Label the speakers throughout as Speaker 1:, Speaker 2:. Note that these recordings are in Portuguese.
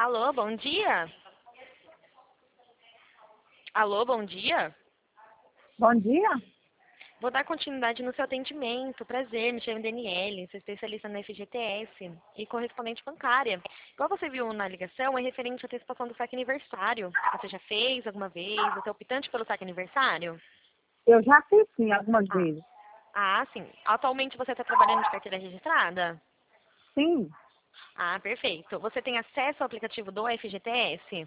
Speaker 1: Alô, bom dia? Alô, bom dia?
Speaker 2: Bom dia.
Speaker 1: Vou dar continuidade no seu atendimento. Prazer, me chamo Daniele, sou especialista na FGTS e correspondente bancária. Igual você viu na ligação, é referente à antecipação do saque aniversário. Você já fez alguma vez? Você é optante pelo saque aniversário?
Speaker 2: Eu já fiz sim algumas
Speaker 1: Ah,
Speaker 2: vezes.
Speaker 1: sim. Atualmente você está trabalhando de carteira registrada?
Speaker 2: Sim.
Speaker 1: Ah, perfeito. Você tem acesso ao aplicativo do FGTS?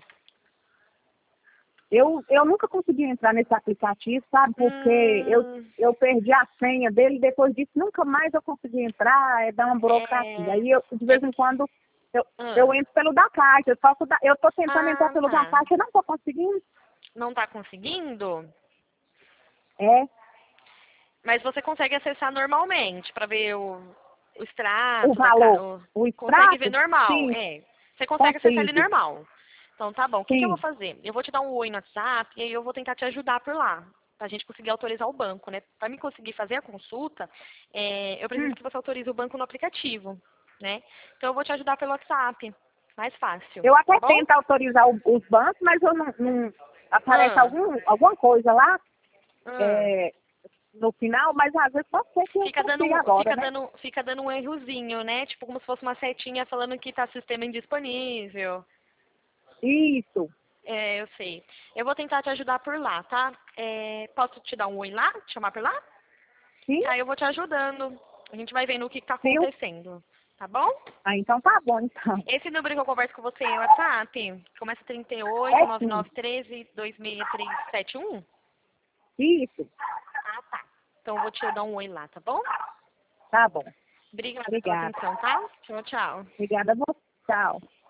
Speaker 2: Eu nunca consegui entrar nesse aplicativo, sabe? Porque
Speaker 1: Hum,
Speaker 2: eu perdi a senha dele, depois disso nunca mais eu consegui entrar, dá uma burocracia.
Speaker 1: é,
Speaker 2: Aí eu, de
Speaker 1: é
Speaker 2: vez em quando eu
Speaker 1: ah,
Speaker 2: entro pelo da Caixa, só que eu tô tentando entrar pelo da
Speaker 1: tá.
Speaker 2: Caixa, eu não tô conseguindo.
Speaker 1: Não está conseguindo?
Speaker 2: É,
Speaker 1: Mas você consegue acessar normalmente para ver o
Speaker 2: o
Speaker 1: extrato da
Speaker 2: valor, o
Speaker 1: consegue ver
Speaker 2: extrato,
Speaker 1: normal,
Speaker 2: sim,
Speaker 1: é. Você consegue acessar ele
Speaker 2: consigo,
Speaker 1: normal. Então tá bom. O que que eu vou
Speaker 2: sim.
Speaker 1: fazer? Eu vou te dar um oi no WhatsApp e aí eu vou tentar te ajudar por lá. Pra gente conseguir autorizar o banco, né? Para me conseguir fazer a consulta, eu preciso
Speaker 2: Hum.
Speaker 1: que você autorize o banco no aplicativo, né? Então eu vou te ajudar pelo WhatsApp. Mais fácil,
Speaker 2: Eu
Speaker 1: tá
Speaker 2: até
Speaker 1: bom?
Speaker 2: tento autorizar os bancos, mas eu não aparece
Speaker 1: Ah,
Speaker 2: alguma coisa lá,
Speaker 1: ah.
Speaker 2: é, no final, mas às vezes pode ser que eu
Speaker 1: Fica dando,
Speaker 2: consiga agora, né?
Speaker 1: fica dando um errozinho, né? Tipo como se fosse uma setinha falando que tá sistema indisponível.
Speaker 2: Isso.
Speaker 1: É, eu sei. Eu vou tentar te ajudar por lá, tá? Posso te dar um oi lá? Te chamar por lá?
Speaker 2: Sim,
Speaker 1: Aí eu vou te ajudando. A gente vai vendo o que tá
Speaker 2: sim.
Speaker 1: acontecendo. Tá bom?
Speaker 2: Ah, então tá bom, então.
Speaker 1: Esse número que eu converso com você é o WhatsApp. Começa 38
Speaker 2: É sim.
Speaker 1: 9913 26371.
Speaker 2: Isso.
Speaker 1: Ah, tá. Então eu vou te dar um oi lá, tá bom?
Speaker 2: Tá bom.
Speaker 1: Obrigada pela
Speaker 2: Obrigada.
Speaker 1: atenção, tá? Tchau, tchau.
Speaker 2: Obrigada a você. Tchau.